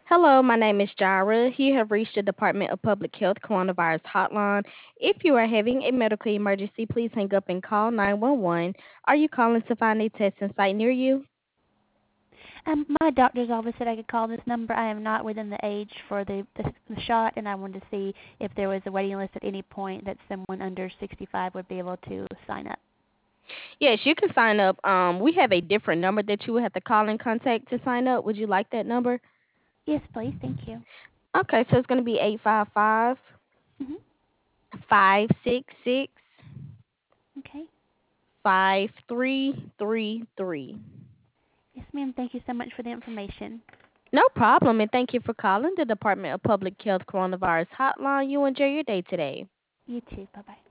Hello, my name is Jira. You have reached the Department of Public Health Coronavirus Hotline. If you are having a medical emergency, please hang up and call 911. Are you calling to find a testing site near you? My doctor's office said I could call this number. I am not within the age for the shot, and I wanted to see if there was a waiting list at any point that someone under 65 would be able to sign up. Yes, you can sign up. We have a different number that you would have to call and contact to sign up. Would you like that number? Yes, please. Thank you. Okay, so it's going to be 855 Mhm. 566 Okay. 5333. Yes, ma'am. Thank you so much for the information. No problem, and thank you for calling the Department of Public Health Coronavirus Hotline. You enjoy your day today. You too. Bye bye.